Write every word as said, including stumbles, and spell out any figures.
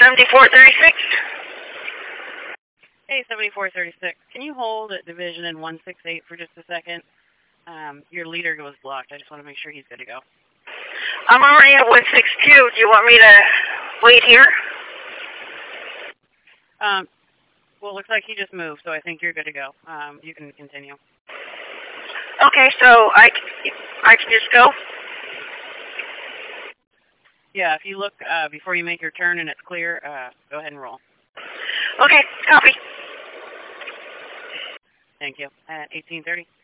seventy-four thirty-six. Hey, seventy-four thirty-six. Can you hold at Division in one six eight for just a second? Um, your leader was blocked. I just want to make sure he's good to go. I'm already at one six two. Do you want me to wait here? Um, well, it looks like he just moved, so I think you're good to go. Um, you can continue. Okay, so I, I can just go? Yeah, if you look uh, before you make your turn and it's clear, uh, go ahead and roll. Okay, copy. Thank you. At eighteen thirty.